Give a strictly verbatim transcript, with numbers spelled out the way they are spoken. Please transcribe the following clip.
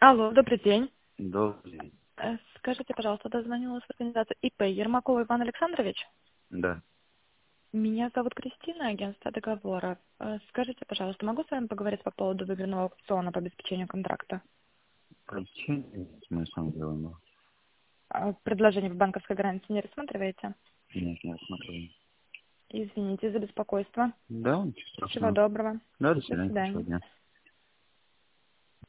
Алло, добрый день. Добрый день. Э, Скажите, пожалуйста, дозвонилась в организацию ИП Ермакова Иван Александрович. Да. Меня зовут Кристина, агентство договора. Э, Скажите, пожалуйста, могу с вами поговорить по поводу выигранного аукциона по обеспечению контракта? Причины смысл делаем. А Предложение по банковской гарантии не рассматриваете? Нет, не рассматриваем. Извините за беспокойство. Да, ничего Всего страшного. доброго. Да, до До свидания, свидания. хорошего дня.